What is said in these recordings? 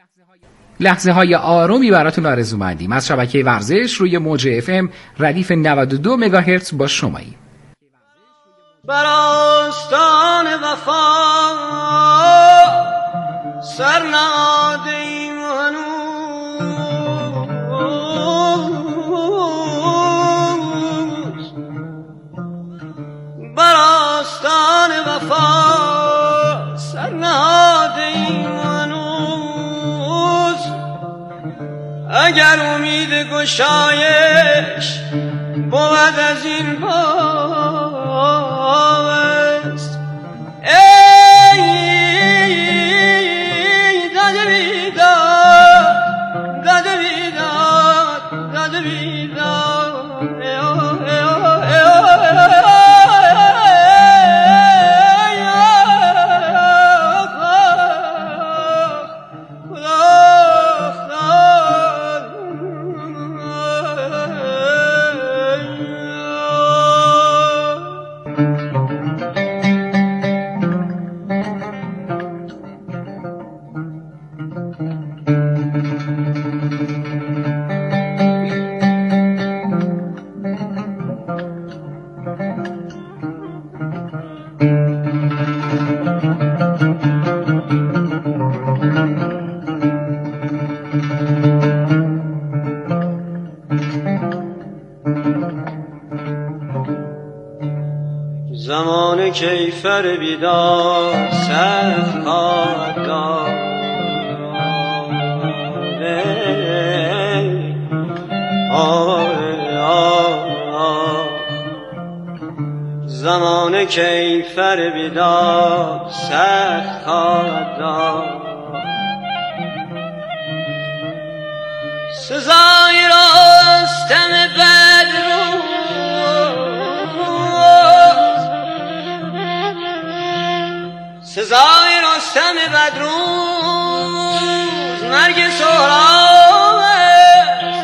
لحظه های آرومی براتون آرزومندیم از شبکه ورزش روی موج FM ردیف 92 مگاهرتز با شمایی. بر آستان وفا سر نهادیم هنوز، بر آستان وفا سر نهادیم هنوز. اگر امید گشایش بود از این باوست، ای داده بیداد، داده بیداد، داده بیداد، زمان کیفر بیدار سخت خواهد داد، زمان کیفر بیدار سخت خواهد داد. سزای رستم بدرو سزای رستم بدروز مرگ سهراب است.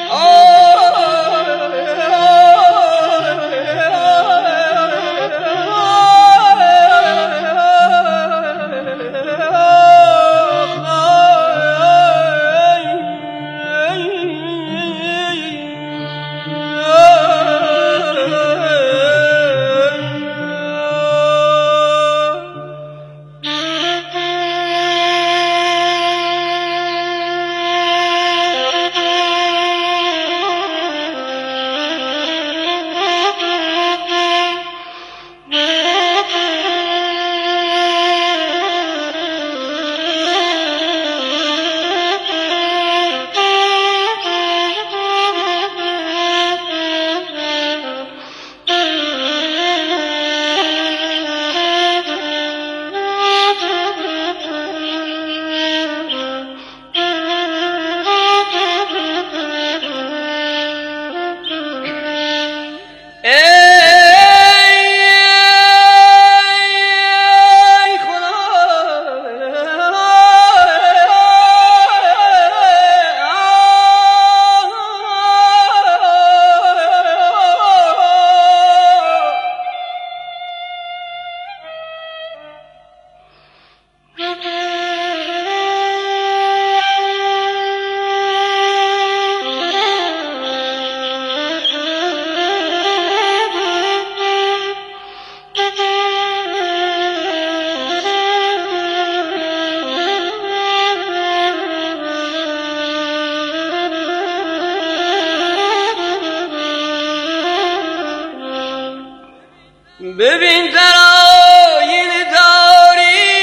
ببین در آینه داری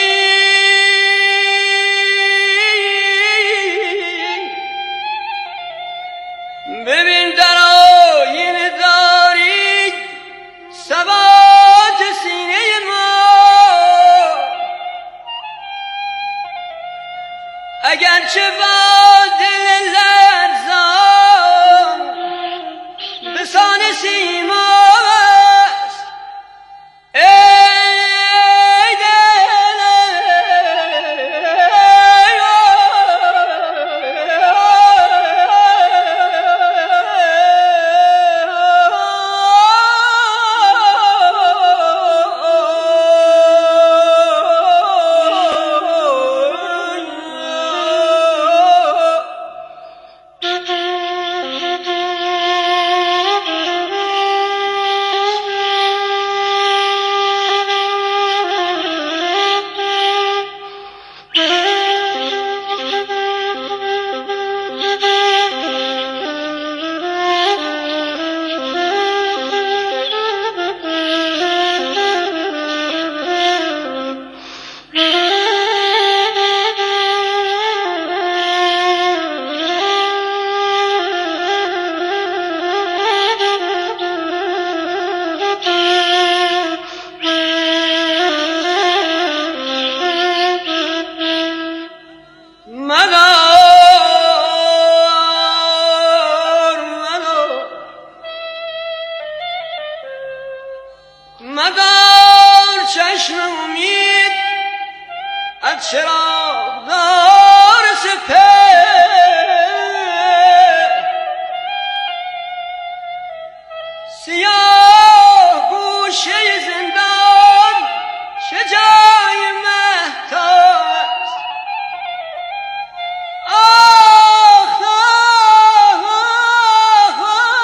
ببین در آینه داری ثبات سینه ما، اگرچه با دل لرزان به سان سیما مدار چشم امید از چراغدار سپهر، سیاه گوشه زندان چه جای مهتاب است. آخ آخ آخ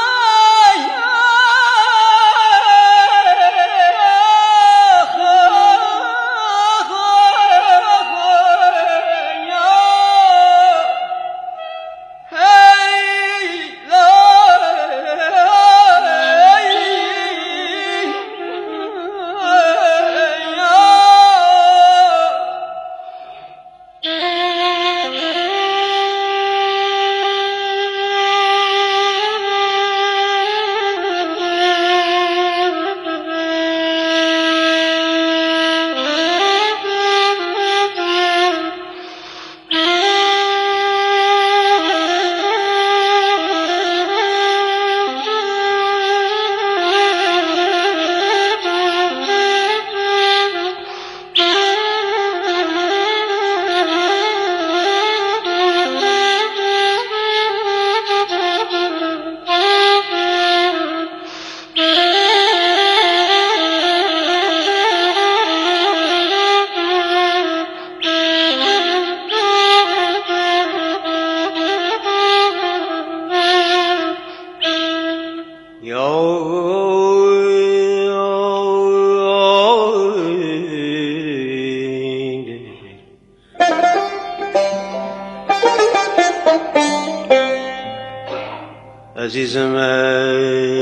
عزیز من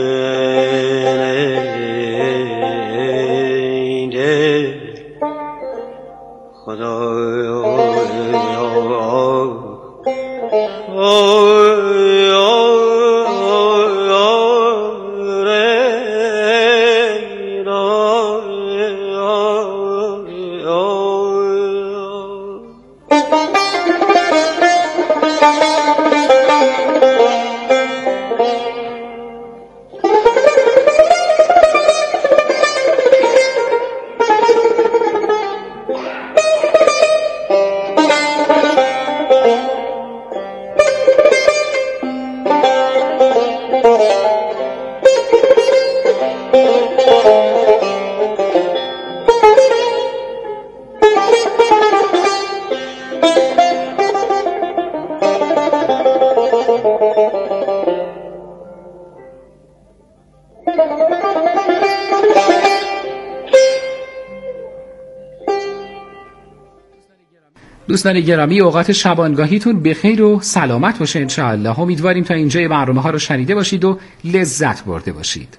خدایا دوستان گرامی، اوقات شبانگاهیتون بخیر و سلامت باشه انشاءالله. امیدواریم تا اینجای برنامه ها رو شنیده باشید و لذت برده باشید.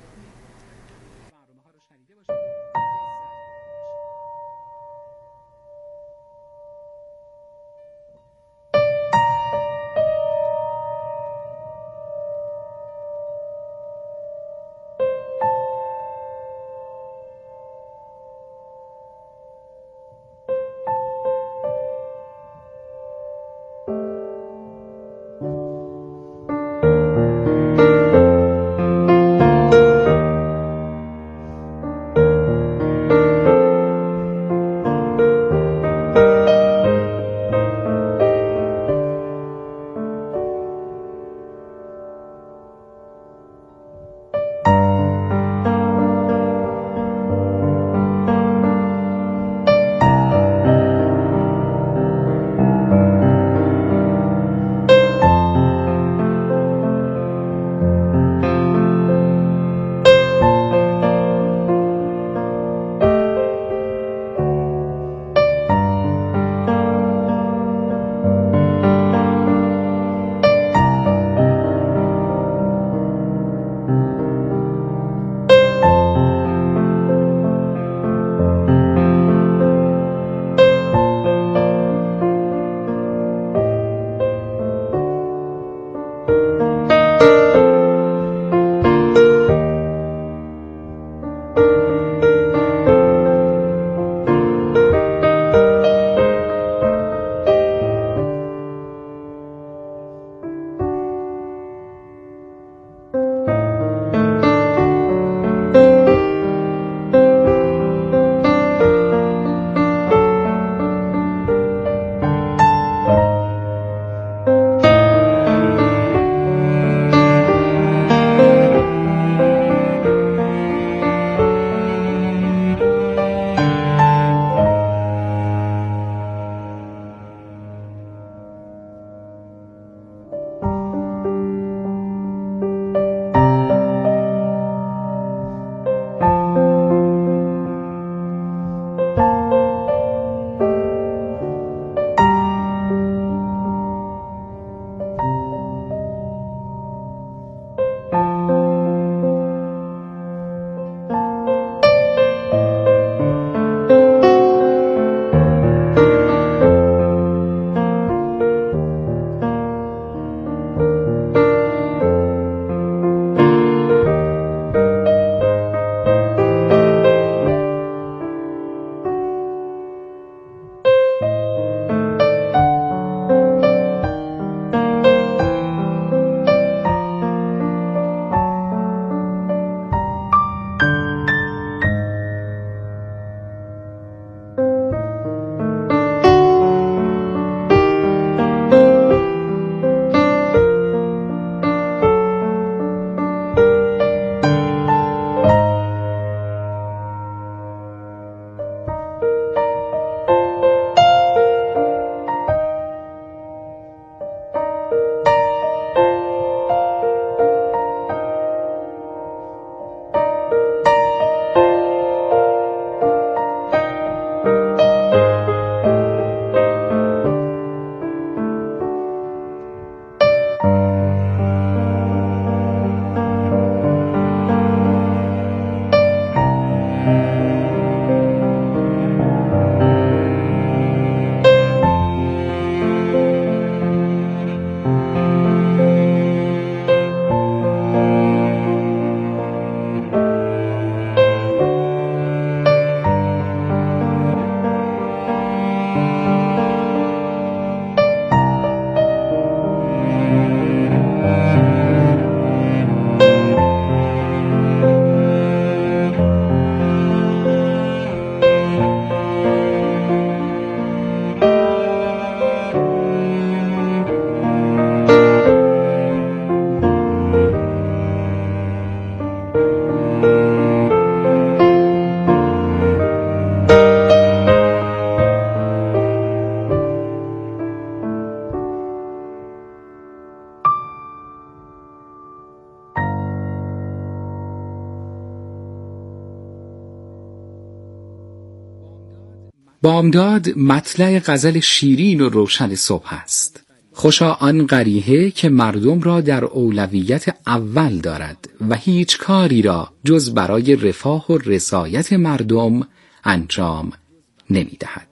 بامداد مطلع غزل شیرین و روشن صبح است. خوشا آن قریحه که مردم را در اولویت اول دارد و هیچ کاری را جز برای رفاه و رسایت مردم انجام نمی دهد.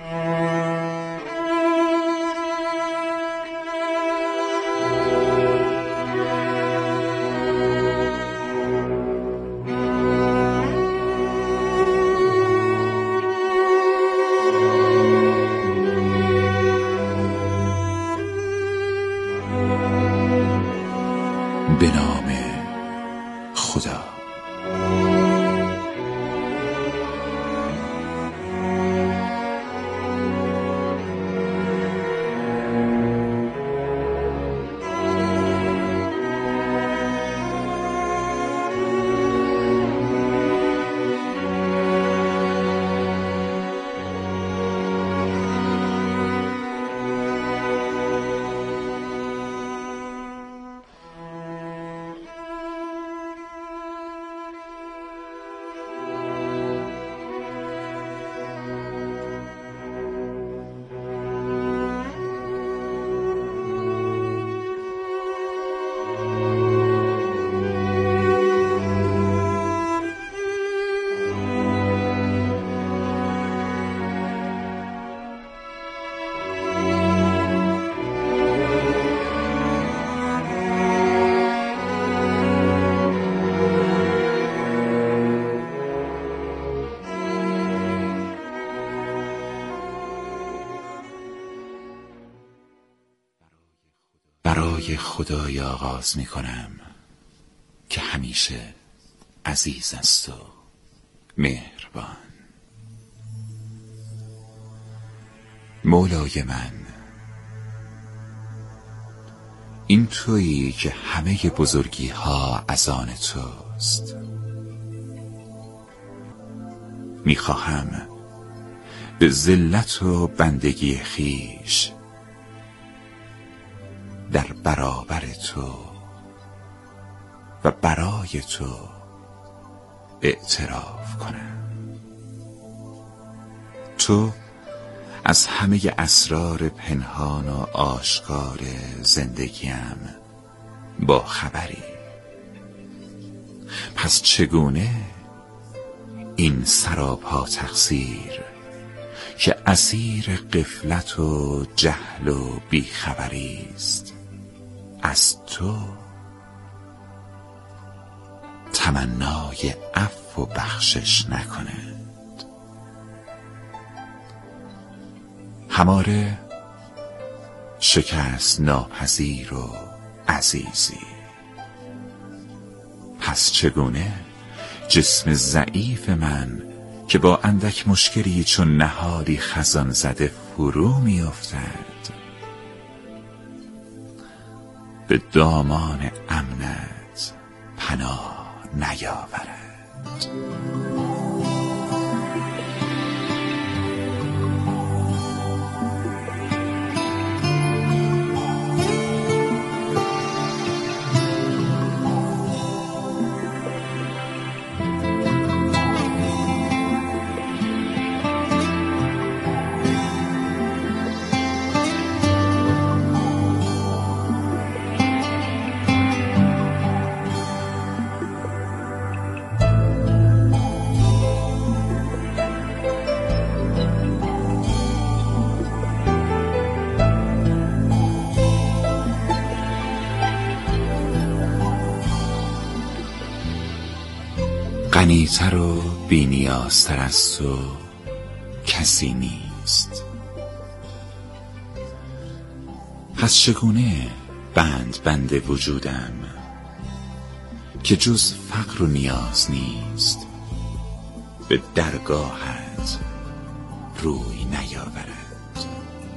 به نام خدا. برای خدای آغاز می کنم که همیشه عزیز است و مهربان. مولای من، این تویی که همه بزرگی ها از آن توست. می خواهم به ذلت و بندگی خیش در برابر تو و برای تو اعتراف کنم. تو از همه اسرار پنهان و آشکار زندگیم با خبری. پس چگونه این سراپا تقصیر که اسیر غفلت و جهل و بیخبری است از تو تمنای عفو و بخشش نکند؟ هماره شکست ناپذیر و عزیزی. پس چگونه جسم ضعیف من که با اندک مشکلی چون نهالی خزان زده فرو می افتد به دامان امنت پناه نیاورد؟ غنی‌تر و بی‌نیازتر از تو کسی نیست. پس چگونه بند وجودم که جز فقر و نیاز نیست به درگاهت روی نیاورد؟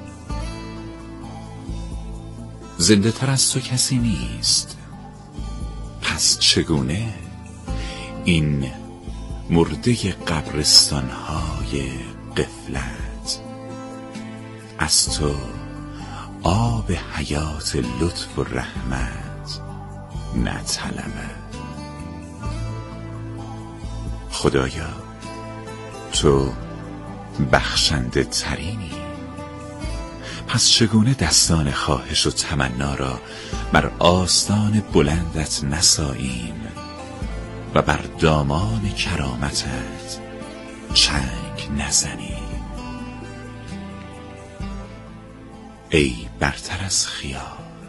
زنده تر از تو کسی نیست. پس چگونه این مرده قبرستان‌های غفلت از تو آب حیات لطف و رحمت نطلبد؟ خدایا، تو بخشنده ترینی. پس چگونه دستان خواهش و تمنا را بر آستان بلندت نساییم و بر دامان کرامتت چنگ نزنیم؟ ای برتر از خیال،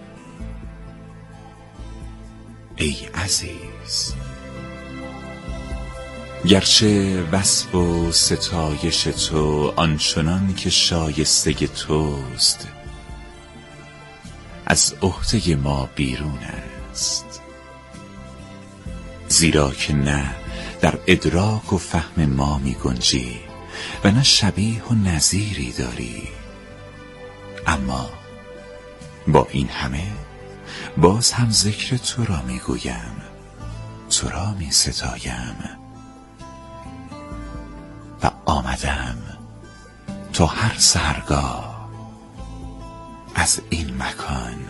ای عزیز، گرچه وصف و ستایش تو آنچنان که شایسته توست از عهده ما بیرون است، زیرا که نه در ادراک و فهم ما می گنجی و نه شبیه و نظیری داری. اما با این همه باز هم ذکر تو را می گویم، تو را می ستایم و آمدم تا هر سحرگاه از این مکان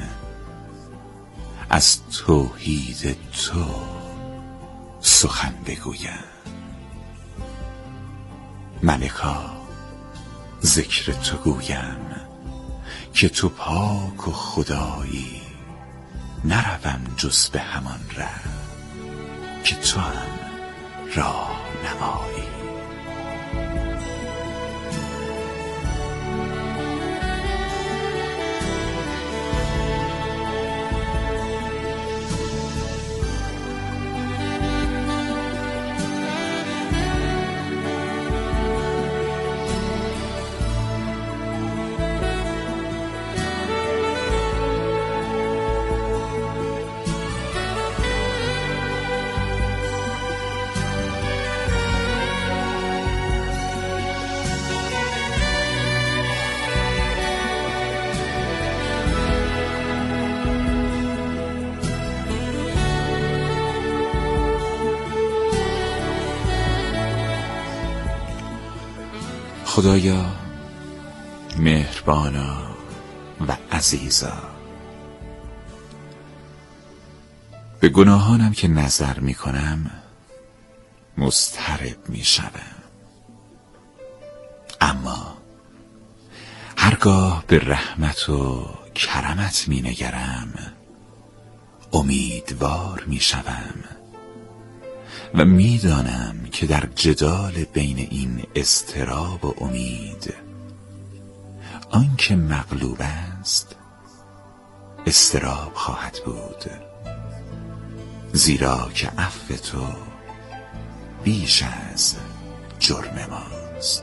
از توحید تو سخن بگویم. ملکا ذکر تو گویم که تو پاک و خدایی، نروم جز به همان ره که تو هم راه نمایی. خدایا مهربانا و عزیزا، به گناهانم که نظر می کنم مضطرب می شدم، اما هرگاه به رحمت و کرمت می نگرم امیدوار می شدم و میدانم که در جدال بین این اضطراب و امید آنکه مغلوب است اضطراب خواهد بود، زیرا که عفو تو بیش از جرم ماست.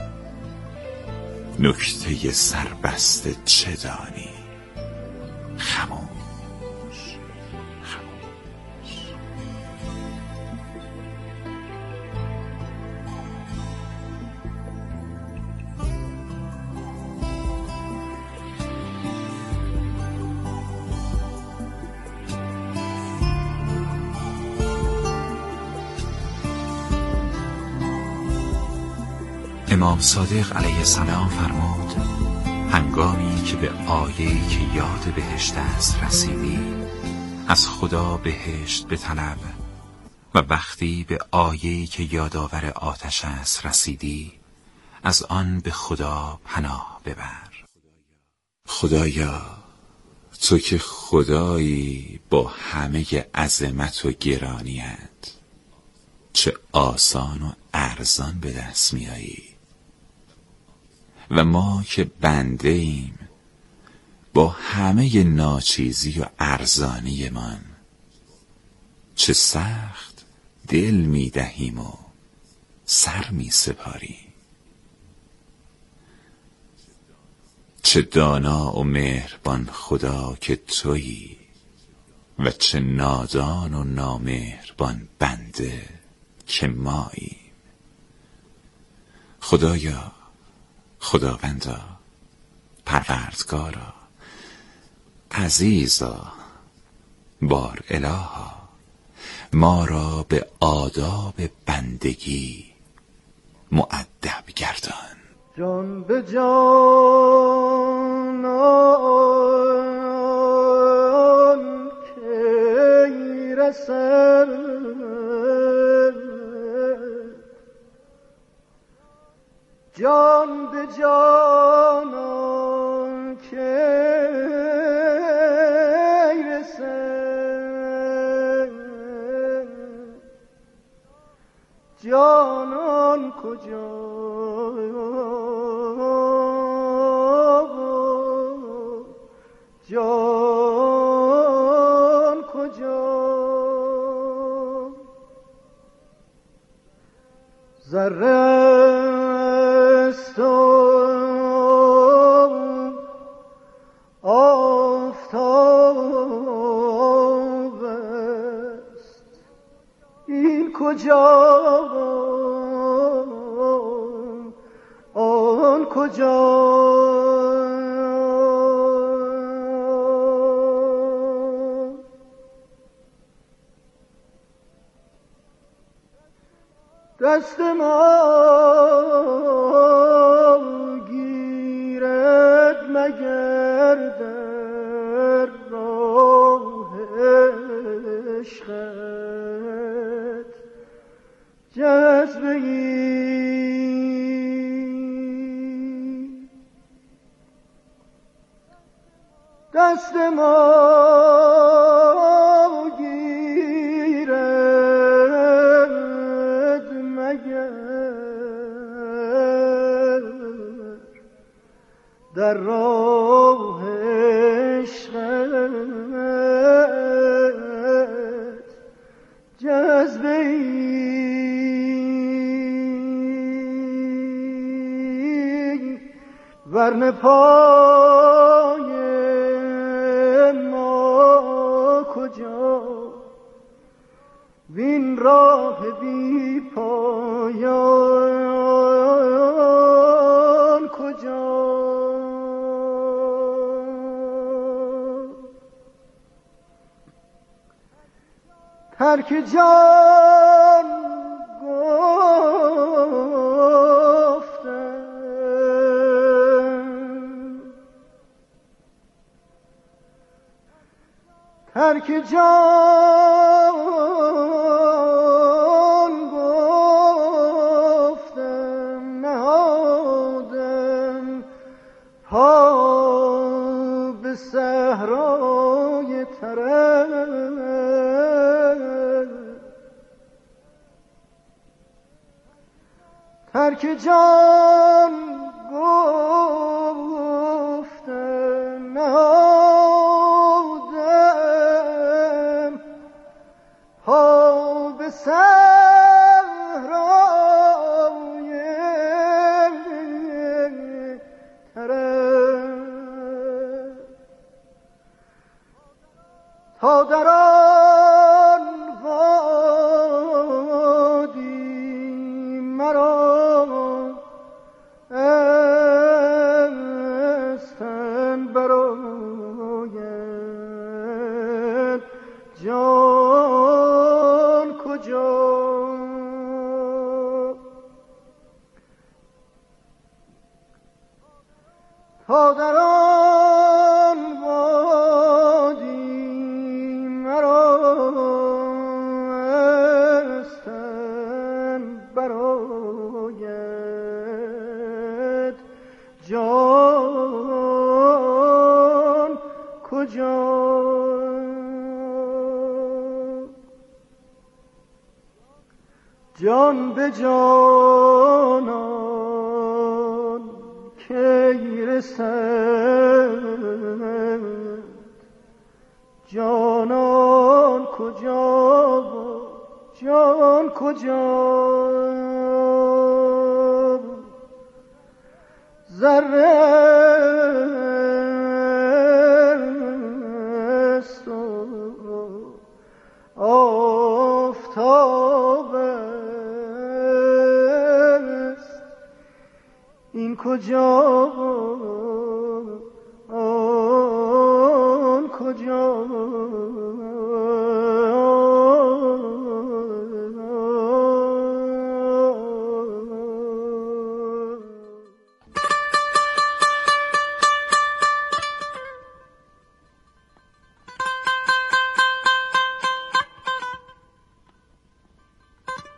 نکته سربسته چه دانی؟ خموش. امام صادق علیه السلام فرمود هنگامی که به آیه‌ای که یاد بهشت است رسیدی از خدا بهشت بطلب و وقتی به آیه‌ای که یادآور آتش است رسیدی از آن به خدا پناه ببر. خدایا تو که خدایی با همه عظمت و گرانیت چه آسان و ارزان به دست میایی و ما که بنده ایم با همه ناچیزی و ارزانی من چه سخت دل میدهیم و سر میسپاریم. چه دانا و مهربان خدا که تویی و چه نادان و نامهربان بنده که ماییم. خدایا، خداوندا، پروردگارا، عزیزا، بار الها، ما را به آداب بندگی مؤدب گردان. جان به جانان کی رسد، جان به جانان که رسد جانان کجا جان کجا ذره است و آفتاب است این کجا آن کجا دست ما گیرد مگر در راه عشقت جذبه ای دست ما در راه عشقت جذبه ای ورنه پای ما کجا وین راه بی پایان کجا ترک جان گفتم ترک جان گفتم نهادم پا به صحرای طرب ترک جان گفتم نهادم پا به صحرای طرب تا در آن وادی مرا جان کجا تا در آن وادی مرا استن برآید جان کجا جان به جانان کی رسد جانان کجا جان کجا ذره است و آفتاب این کجا